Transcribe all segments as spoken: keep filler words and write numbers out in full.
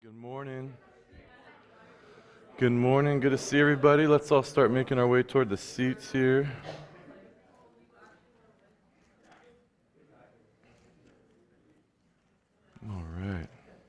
Good morning. Good morning. Good to see everybody. Let's all start making our way toward the seats here. All right.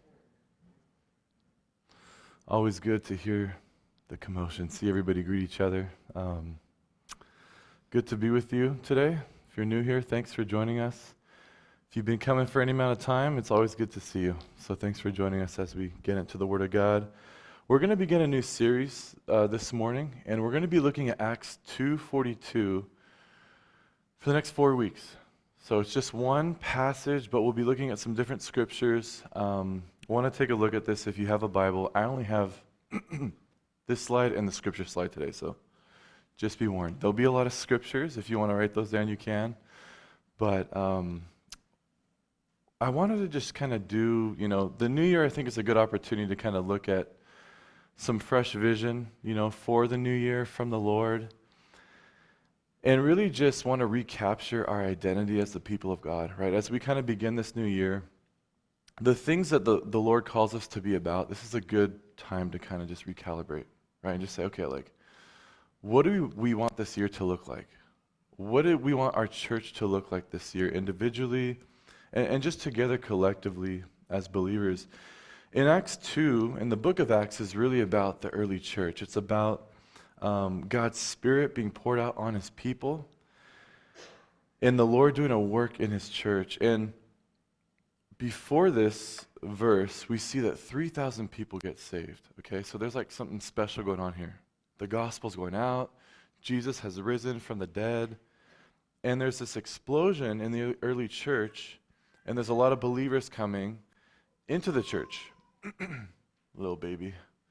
Always good to hear the commotion, see everybody greet each other. Um, good to be with you today. If you're new here, thanks for joining us. If you've been coming for any amount of time, it's always good to see you. So thanks for joining us as we get into the Word of God. We're going to begin a new series uh, this morning, and we're going to be looking at Acts two forty-two for the next four weeks. So it's just one passage, but we'll be looking at some different scriptures. Um, I want to take a look at this if you have a Bible. I only have this slide and the scripture slide today, so just be warned. There'll be a lot of scriptures. If you want to write those down, you can. But um, I wanted to just kind of do, you know, the new year I think is a good opportunity to kind of look at some fresh vision, you know, for the new year from the Lord. And really just want to recapture our identity as the people of God, right? As we kind of begin this new year, the things that the, the Lord calls us to be about, this is a good time to kind of just recalibrate, right? And just say, okay, like, what do we want this year to look like? What do we want our church to look like this year, individually, and, and just together collectively as believers? In Acts two, in the book of Acts, is really about the early church. It's about um, God's Spirit being poured out on His people, and the Lord doing a work in His church. And before this verse, we see that three thousand people get saved. Okay, so there's like something special going on here. The gospel's going out. Jesus has risen from the dead. And there's this explosion in the early church, and there's a lot of believers coming into the church. Little baby.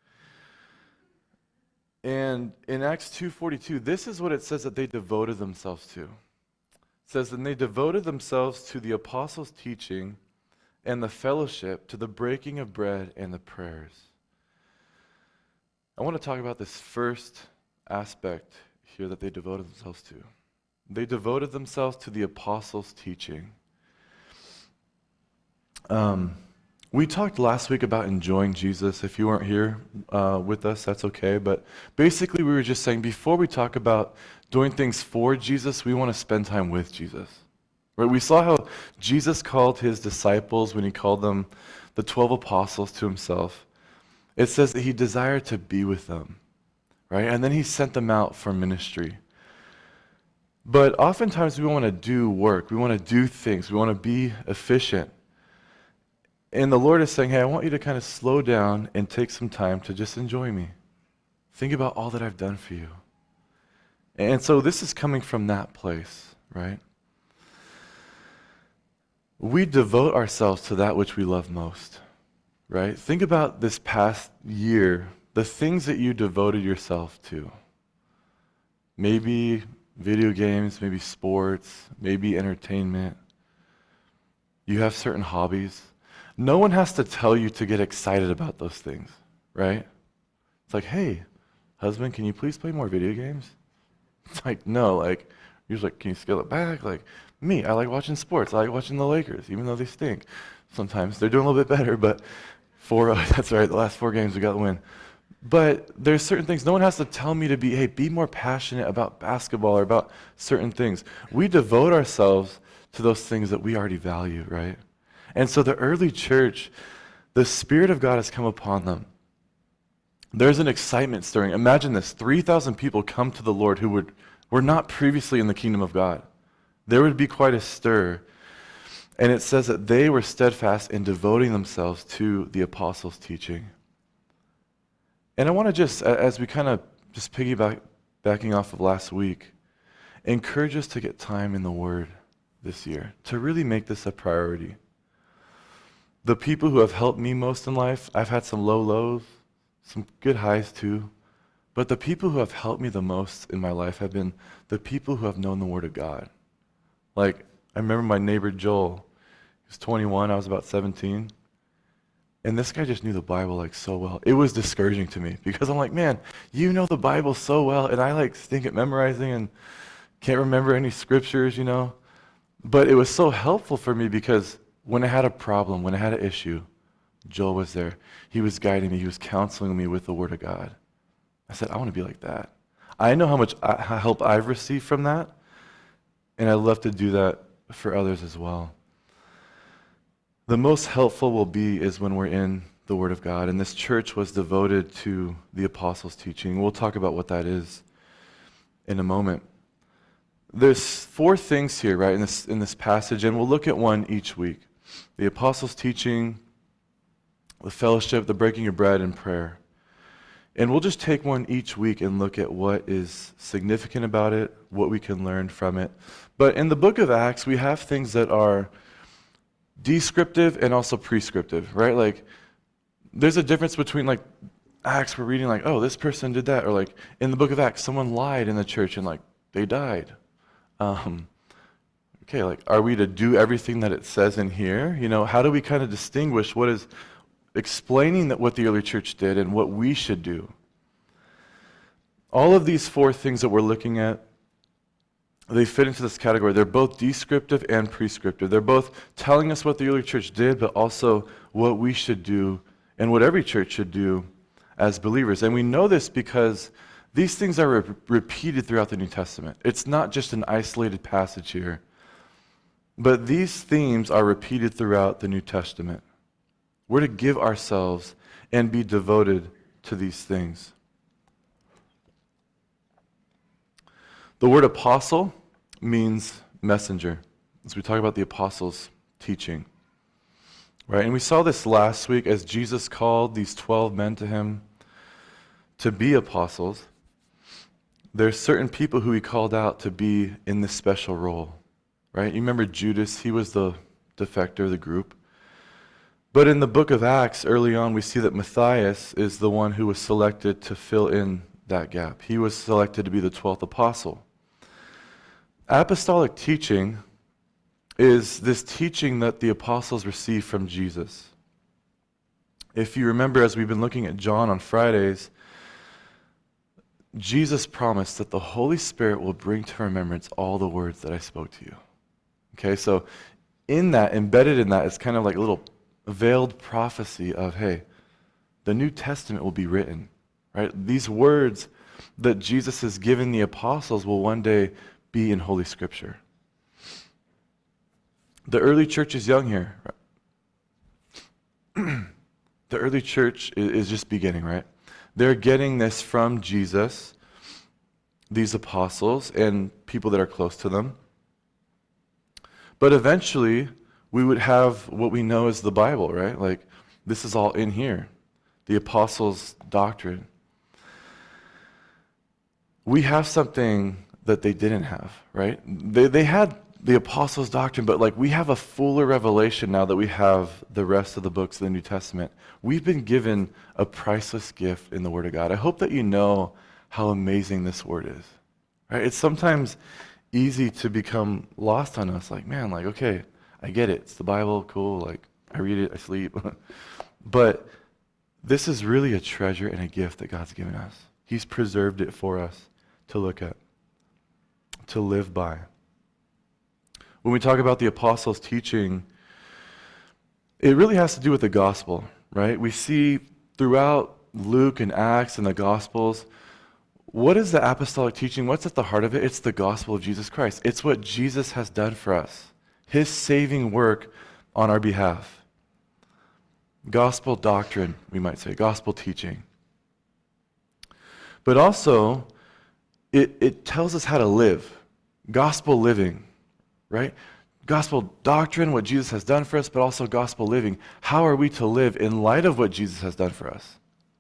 And in Acts two forty-two, this is what it says that they devoted themselves to. It says, and they devoted themselves to the apostles' teaching and the fellowship, to the breaking of bread and the prayers. I want to talk about this first aspect here that they devoted themselves to. They devoted themselves to the apostles' teaching. Um... We talked last week about enjoying Jesus. If you weren't here uh, with us, that's okay. But basically, we were just saying before we talk about doing things for Jesus, we want to spend time with Jesus. Right? We saw how Jesus called His disciples when He called them the twelve apostles to Himself. It says that He desired to be with them, right? And then He sent them out for ministry. But oftentimes, we want to do work. We want to do things. We want to be efficient. And the Lord is saying, hey, I want you to kind of slow down and take some time to just enjoy me. Think about all that I've done for you. And so this is coming from that place, right? We devote ourselves to that which we love most, right? Think about this past year, the things that you devoted yourself to. Maybe video games, maybe sports, maybe entertainment. You have certain hobbies. No one has to tell you to get excited about those things, right? It's like, hey, husband, can you please play more video games? It's like, no, like, you're like, can you scale it back? Like, me, I like watching sports. I like watching the Lakers, even though they stink. Sometimes they're doing a little bit better, but four, oh, that's right, the last four games we got the win. But there's certain things, no one has to tell me to be, hey, be more passionate about basketball or about certain things. We devote ourselves to those things that we already value, right? And so the early church, the Spirit of God has come upon them. There's an excitement stirring. Imagine this, three thousand people come to the Lord who would, were not previously in the kingdom of God. There would be quite a stir. And it says that they were steadfast in devoting themselves to the apostles' teaching. And I want to just, as we kind of just piggyback backing off of last week, encourage us to get time in the Word this year, to really make this a priority. The people who have helped me most in life, I've had some low lows, some good highs too, but the people who have helped me the most in my life have been the people who have known the Word of God. Like, I remember my neighbor Joel, he was twenty-one, I was about seventeen, and this guy just knew the Bible like so well. It was discouraging to me because I'm like, man, you know the Bible so well, and I like stink at memorizing and can't remember any scriptures, you know, but it was so helpful for me because when I had a problem, when I had an issue, Joel was there. He was guiding me. He was counseling me with the Word of God. I said, I want to be like that. I know how much I, how help I've received from that, and I love to do that for others as well. The most helpful we'll be is when we're in the Word of God, and this church was devoted to the apostles' teaching. We'll talk about what that is in a moment. There's four things here, right, in this in this passage, and we'll look at one each week. The apostles' teaching, the fellowship, the breaking of bread, and prayer. And we'll just take one each week and look at what is significant about it, what we can learn from it. But in the book of Acts, we have things that are descriptive and also prescriptive, right? Like, there's a difference between, like, Acts, we're reading, like, oh, this person did that. Or, like, in the book of Acts, someone lied in the church and, like, they died. Um, okay, like, are we to do everything that it says in here? You know, how do we kind of distinguish what is explaining that what the early church did and what we should do? All of these four things that we're looking at, they fit into this category. They're both descriptive and prescriptive. They're both telling us what the early church did, but also what we should do and what every church should do as believers. And we know this because these things are re- repeated throughout the New Testament. It's not just an isolated passage here, but these themes are repeated throughout the New Testament. We're to give ourselves and be devoted to these things. The word apostle means messenger, as we talk about the apostles' teaching. Right? And we saw this last week as Jesus called these twelve men to him to be apostles. There's certain people who he called out to be in this special role. Right? You remember Judas, he was the defector of the group. But in the book of Acts, early on, we see that Matthias is the one who was selected to fill in that gap. He was selected to be the twelfth apostle. Apostolic teaching is this teaching that the apostles received from Jesus. If you remember, as we've been looking at John on Fridays, Jesus promised that the Holy Spirit will bring to remembrance all the words that I spoke to you. Okay, so in that, embedded in that, is kind of like a little veiled prophecy of, hey, the New Testament will be written, right? These words that Jesus has given the apostles will one day be in Holy Scripture. The early church is young here. The early church is just beginning, right? They're getting this from Jesus, these apostles, and people that are close to them. But eventually, we would have what we know as the Bible, right? Like, this is all in here. The apostles' doctrine. We have something that they didn't have, right? They they had the apostles' doctrine, but like we have a fuller revelation now that we have the rest of the books of the New Testament. We've been given a priceless gift in the Word of God. I hope that you know how amazing this Word is, right? It's sometimes easy to become lost on us, like, man, like, okay, I get it. It's the Bible, cool, like, I read it, I sleep. But this is really a treasure and a gift that God's given us. He's preserved it for us to look at, to live by. When we talk about the apostles' teaching, it really has to do with the gospel, right? We see throughout Luke and Acts and the Gospels, what is the apostolic teaching? What's at the heart of it? It's the gospel of Jesus Christ. It's what Jesus has done for us, his saving work on our behalf. Gospel doctrine, we might say, gospel teaching. But also, it, it tells us how to live, gospel living. Right? Gospel doctrine, what Jesus has done for us, but also gospel living. How are we to live in light of what Jesus has done for us?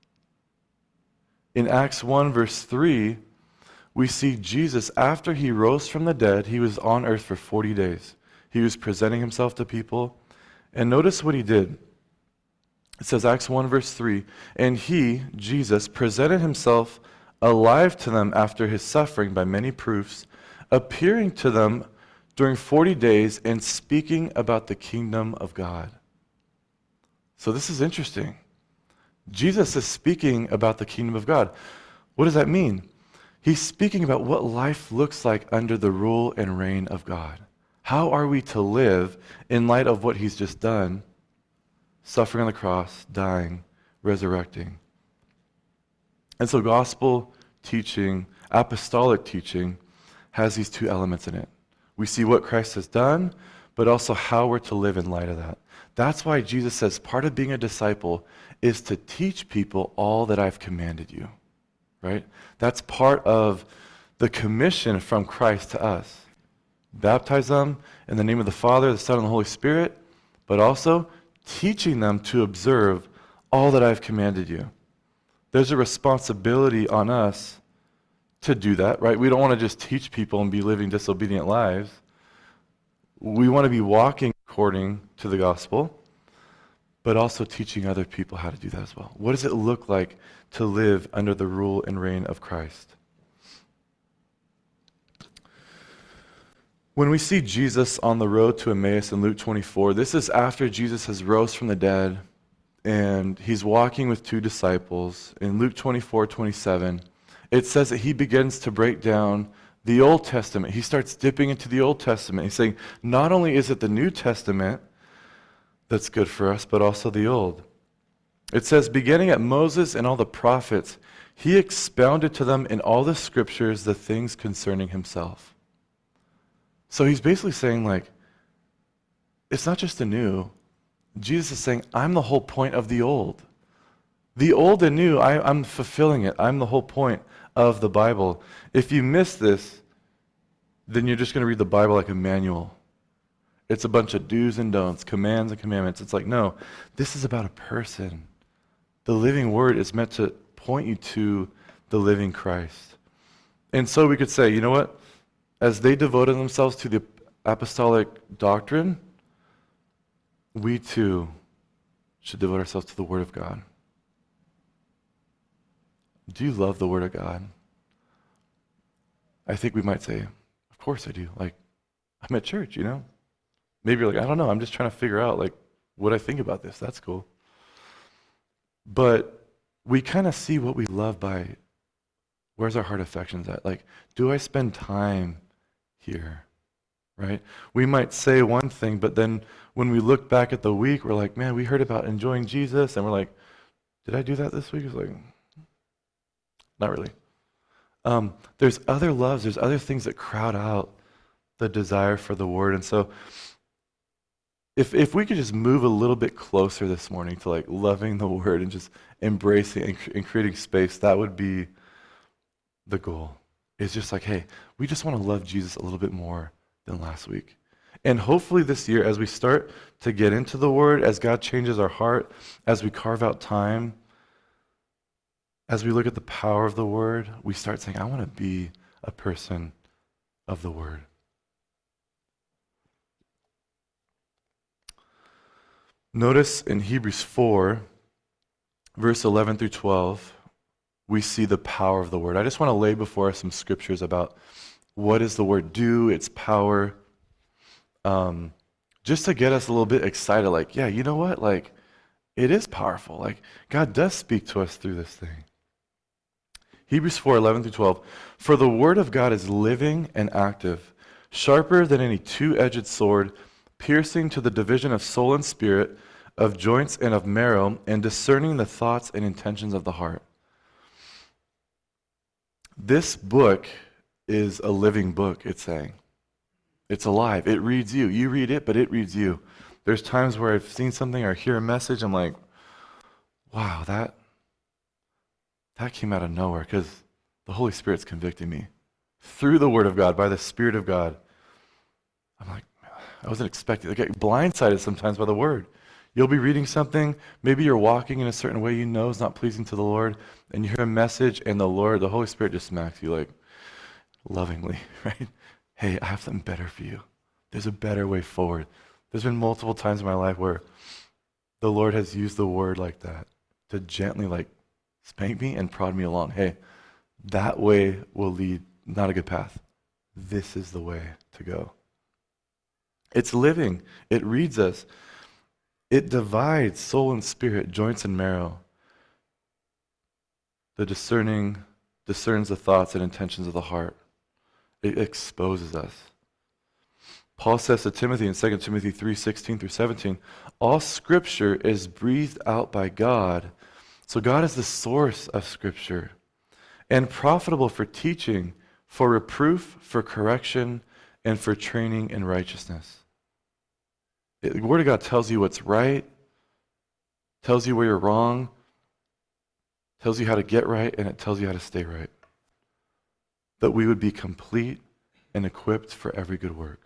In Acts one, verse three, we see Jesus, after he rose from the dead, he was on earth for forty days. He was presenting himself to people. And notice what he did. It says, Acts one, verse three, and he, Jesus, presented himself alive to them after his suffering by many proofs, appearing to them during forty days and speaking about the kingdom of God. So this is interesting. Jesus is speaking about the kingdom of God. What does that mean? He's speaking about what life looks like under the rule and reign of God. How are we to live in light of what he's just done suffering on the cross, dying, resurrecting. And so gospel teaching, apostolic teaching, has these two elements in it. We see what Christ has done, but also how we're to live in light of that. That's why Jesus says part of being a disciple is to teach people all that I've commanded you, right? That's part of the commission from Christ to us. Baptize them in the name of the Father, the Son, and the Holy Spirit, but also teaching them to observe all that I've commanded you. There's a responsibility on us to do that, right? We don't want to just teach people and be living disobedient lives. We want to be walking according to the gospel, but also teaching other people how to do that as well. What does it look like to live under the rule and reign of Christ? When we see Jesus on the road to Emmaus in Luke twenty-four, this is after Jesus has rose from the dead and he's walking with two disciples. In Luke twenty-four twenty-seven, it says that he begins to break down the Old Testament. He starts dipping into the Old Testament. He's saying, not only is it the New Testament that's good for us, but also the Old. It says, beginning at Moses and all the prophets, he expounded to them in all the scriptures the things concerning himself. So he's basically saying, like, it's not just the new. Jesus is saying, I'm the whole point of the old. The old and new, I, I'm fulfilling it. I'm the whole point of the Bible. If you miss this, then you're just going to read the Bible like a manual. It's a bunch of do's and don'ts, commands and commandments. It's like, no, this is about a person. The living word is meant to point you to the living Christ. And so we could say, you know what? As they devoted themselves to the apostolic doctrine, we too should devote ourselves to the Word of God. Do you love the Word of God? I think we might say, of course I do. Like, I'm at church, you know? Maybe you're like, I don't know, I'm just trying to figure out, like, what I think about this. That's cool. But we kind of see what we love by, where's our heart affections at? Like, do I spend time here, right? We might say one thing, but then when we look back at the week, we're like, man, we heard about enjoying Jesus, and we're like, did I do that this week? It's like, not really. Um, there's other loves, there's other things that crowd out the desire for the Word, and so if if we could just move a little bit closer this morning to like loving the Word and just embracing and, and creating space, that would be the goal. It's just like, hey, we just want to love Jesus a little bit more than last week. And hopefully this year, as we start to get into the Word, as God changes our heart, as we carve out time, as we look at the power of the Word, we start saying, I want to be a person of the Word. Notice in Hebrews four, verse eleven through twelve, we see the power of the Word. I just want to lay before us some scriptures about what does the Word do, its power, um, just to get us a little bit excited, like, yeah, you know what? Like, it is powerful. Like, God does speak to us through this thing. Hebrews four, eleven through twelve. For the Word of God is living and active, sharper than any two-edged sword, piercing to the division of soul and spirit, of joints and of marrow, and discerning the thoughts and intentions of the heart. This book is a living book, it's saying. It's alive. It reads you. You read it, but it reads you. There's times where I've seen something or hear a message, I'm like, wow, that, that came out of nowhere, because the Holy Spirit's convicting me. Through the Word of God, by the Spirit of God. I'm like, I wasn't expecting. I get blindsided sometimes by the Word. You'll be reading something, maybe you're walking in a certain way you know is not pleasing to the Lord, and you hear a message, and the Lord, the Holy Spirit just smacks you like, lovingly, right? Hey, I have something better for you. There's a better way forward. There's been multiple times in my life where the Lord has used the Word like that to gently like spank me and prod me along. Hey, that way will lead, not a good path. This is the way to go. It's living. It reads us. It divides soul and spirit, joints and marrow. The discerning discerns the thoughts and intentions of the heart. It exposes us. Paul says to Timothy in Second Timothy three sixteen through seventeen, all Scripture is breathed out by God. So God is the source of Scripture, and profitable for teaching, for reproof, for correction, and for training in righteousness. It, the Word of God tells you what's right, tells you where you're wrong, tells you how to get right, and it tells you how to stay right. That we would be complete and equipped for every good work.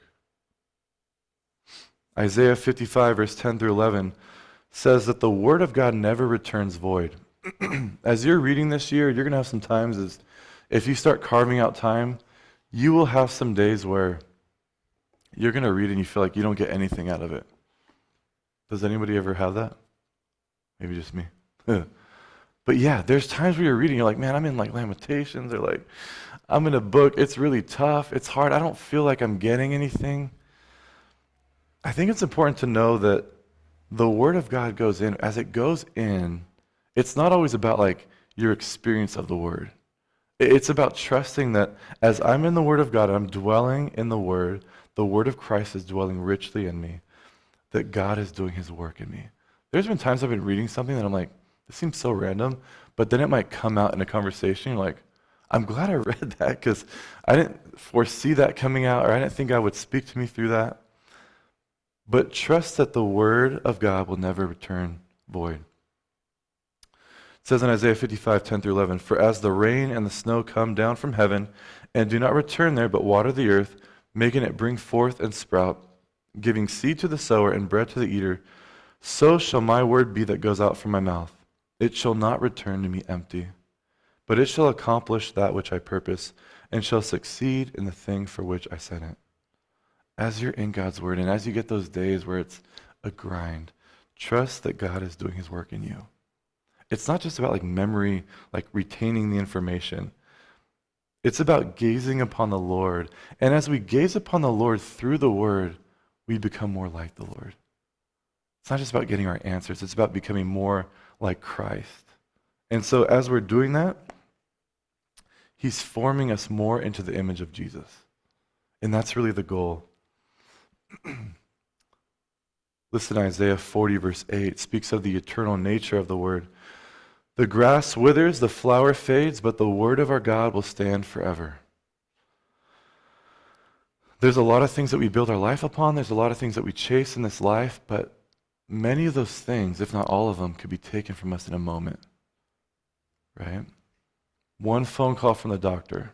Isaiah fifty-five, verse ten through eleven says that the Word of God never returns void. As you're reading this year, you're going to have some times as if you start carving out time, you will have some days where you're going to read and you feel like you don't get anything out of it. Does anybody ever have that? Maybe just me. But yeah, there's times where you're reading, you're like, man, I'm in like Lamentations, or like, I'm in a book, it's really tough, it's hard, I don't feel like I'm getting anything. I think it's important to know that the Word of God goes in. As it goes in, it's not always about like your experience of the Word. It's about trusting that as I'm in the Word of God, I'm dwelling in the Word, the Word of Christ is dwelling richly in me, that God is doing His work in me. There's been times I've been reading something that I'm like, this seems so random, but then it might come out in a conversation. You're like, I'm glad I read that because I didn't foresee that coming out, or I didn't think God would speak to me through that. But trust that the Word of God will never return void. It says in Isaiah fifty-five, ten through eleven, for as the rain and the snow come down from heaven, and do not return there, but water the earth, making it bring forth and sprout, giving seed to the sower and bread to the eater, so shall my word be that goes out from my mouth. It shall not return to me empty, but it shall accomplish that which I purpose, and shall succeed in the thing for which I sent it. As you're in God's Word, and as you get those days where it's a grind, trust that God is doing His work in you. It's not just about like memory, like retaining the information. It's about gazing upon the Lord. And as we gaze upon the Lord through the Word, we become more like the Lord. It's not just about getting our answers. It's about becoming more like Christ. And so as we're doing that, He's forming us more into the image of Jesus. And that's really the goal. Listen, Isaiah forty, verse eight speaks of the eternal nature of the Word. The grass withers, the flower fades, but the Word of our God will stand forever. There's a lot of things that we build our life upon. There's a lot of things that we chase in this life, but many of those things, if not all of them, could be taken from us in a moment. Right? One phone call from the doctor.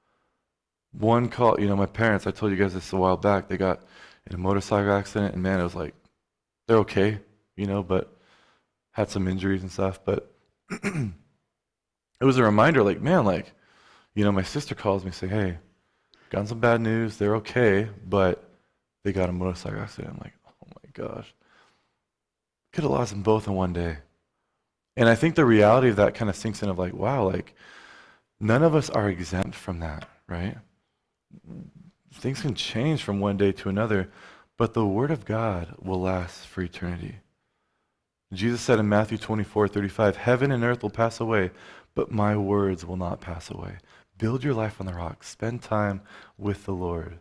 One call, you know, my parents, I told you guys this a while back, they got in a motorcycle accident, and man, it was like, they're okay, you know, but had some injuries and stuff, but it was a reminder, like, man, like, you know, my sister calls me saying, hey, got some bad news, they're okay, but they got a motorcycle accident. I'm like, oh my gosh. Could have lost them both in one day. And I think the reality of that kind of sinks in of like, wow, like, none of us are exempt from that, right? Things can change from one day to another, but the Word of God will last for eternity. Jesus said in Matthew twenty-four, thirty-five, heaven and earth will pass away, but my words will not pass away. Build your life on the rock. Spend time with the Lord.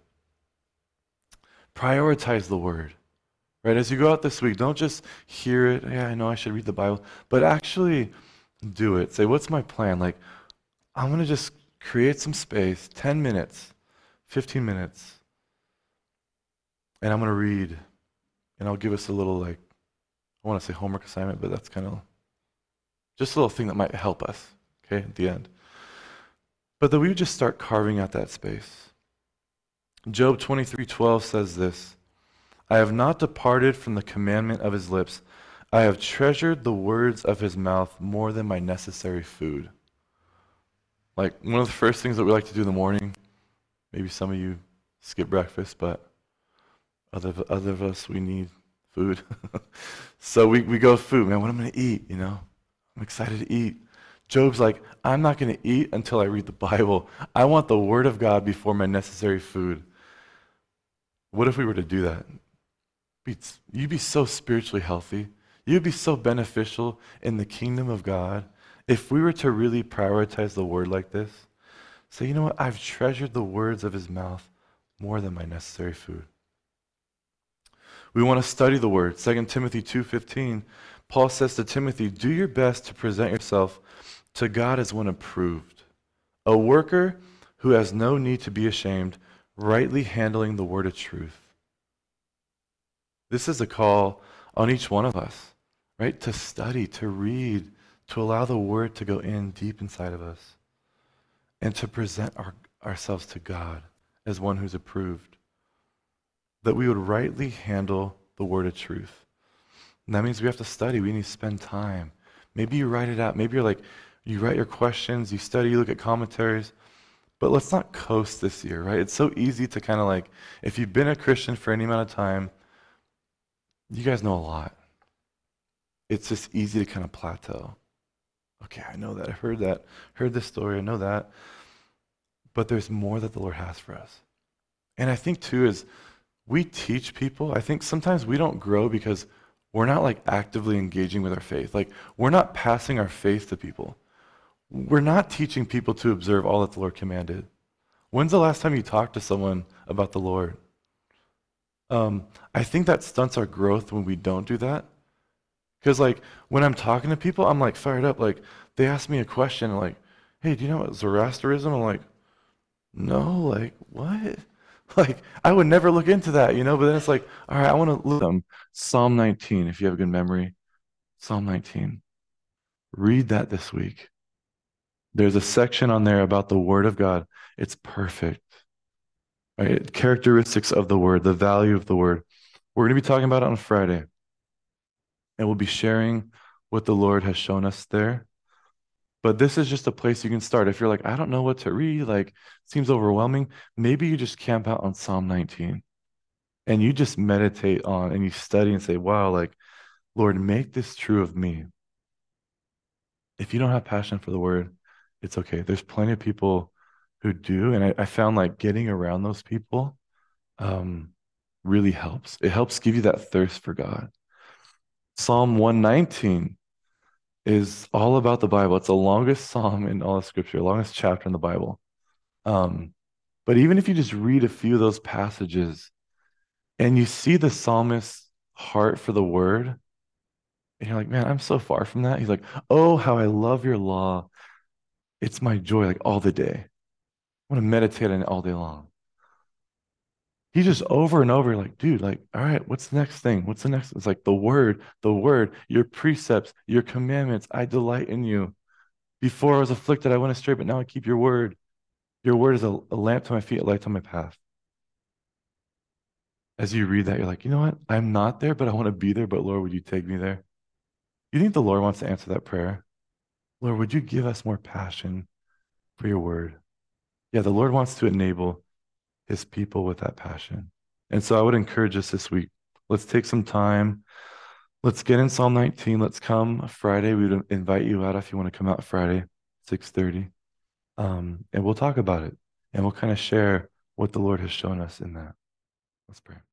Prioritize the Word. Right? As you go out this week, don't just hear it, yeah, I know I should read the Bible, but actually do it. Say, what's my plan? Like, I'm going to just create some space, ten minutes, fifteen minutes, and I'm going to read, and I'll give us a little, like, I want to say homework assignment, but that's kind of just a little thing that might help us, okay, at the end. But that we would just start carving out that space. Job twenty-three twelve says this, I have not departed from the commandment of his lips. I have treasured the words of his mouth more than my necessary food. Like, one of the first things that we like to do in the morning, maybe some of you skip breakfast, but other, other of us, we need food. So we, we go food, man, what am I going to eat, you know? I'm excited to eat. Job's like, I'm not going to eat until I read the Bible. I want the Word of God before my necessary food. What if we were to do that? You'd be so spiritually healthy. You'd be so beneficial in the kingdom of God if we were to really prioritize the Word like this. Say, you know what? I've treasured the words of his mouth more than my necessary food. We want to study the word. Second Timothy two fifteen, Paul says to Timothy, do your best to present yourself to God as one approved, a worker who has no need to be ashamed, rightly handling the word of truth. This is a call on each one of us, right? To study, to read, to allow the word to go in deep inside of us, and to present our, ourselves to God as one who's approved. That we would rightly handle the word of truth. And that means we have to study. We need to spend time. Maybe you write it out. Maybe you're like, you write your questions, you study, you look at commentaries. But let's not coast this year, right? It's so easy to kind of like, if you've been a Christian for any amount of time, you guys know a lot. It's just easy to kind of plateau. Okay, I know that. I heard that. Heard this story. I know that. But there's more that the Lord has for us. And I think, too, is we teach people. I think sometimes we don't grow because we're not like actively engaging with our faith. Like, we're not passing our faith to people. We're not teaching people to observe all that the Lord commanded. When's the last time you talked to someone about the Lord? Um, I think that stunts our growth when we don't do that. Because like when I'm talking to people, I'm like fired up. Like they ask me a question, like, "Hey, do you know what Zoroastrianism?" I'm like, "No, like what?" Like I would never look into that, you know. But then it's like, all right, I want to look them. Psalm nineteen, if you have a good memory, Psalm nineteen. Read that this week. There's a section on there about the Word of God. It's perfect. Right? Characteristics of the Word, the value of the Word. We're going to be talking about it on Friday. And we'll be sharing what the Lord has shown us there. But this is just a place you can start. If you're like, I don't know what to read, like, it seems overwhelming, maybe you just camp out on Psalm nineteen and you just meditate on and you study and say, wow, like, Lord, make this true of me. If you don't have passion for the word, it's okay. There's plenty of people who do. And I, I found like getting around those people um, really helps. It helps give you that thirst for God. Psalm one nineteen is all about the Bible. It's the longest psalm in all of Scripture, longest chapter in the Bible. Um, but even if you just read a few of those passages and you see the psalmist's heart for the word, and you're like, man, I'm so far from that. He's like, oh, how I love your law. It's my joy, like all the day. I want to meditate on it all day long. He just over and over, like, dude, like, all right, what's the next thing? What's the next? It's like the word, the word, your precepts, your commandments. I delight in you. Before I was afflicted, I went astray, but now I keep your word. Your word is a, a lamp to my feet, a light to my path. As you read that, you're like, you know what? I'm not there, but I want to be there. But Lord, would you take me there? You think the Lord wants to answer that prayer? Lord, would you give us more passion for your word? Yeah, the Lord wants to enable his people with that passion. And so I would encourage us this week. Let's take some time. Let's get in Psalm nineteen. Let's come Friday. We would invite you out if you want to come out Friday, six thirty. Um, and we'll talk about it. And we'll kind of share what the Lord has shown us in that. Let's pray.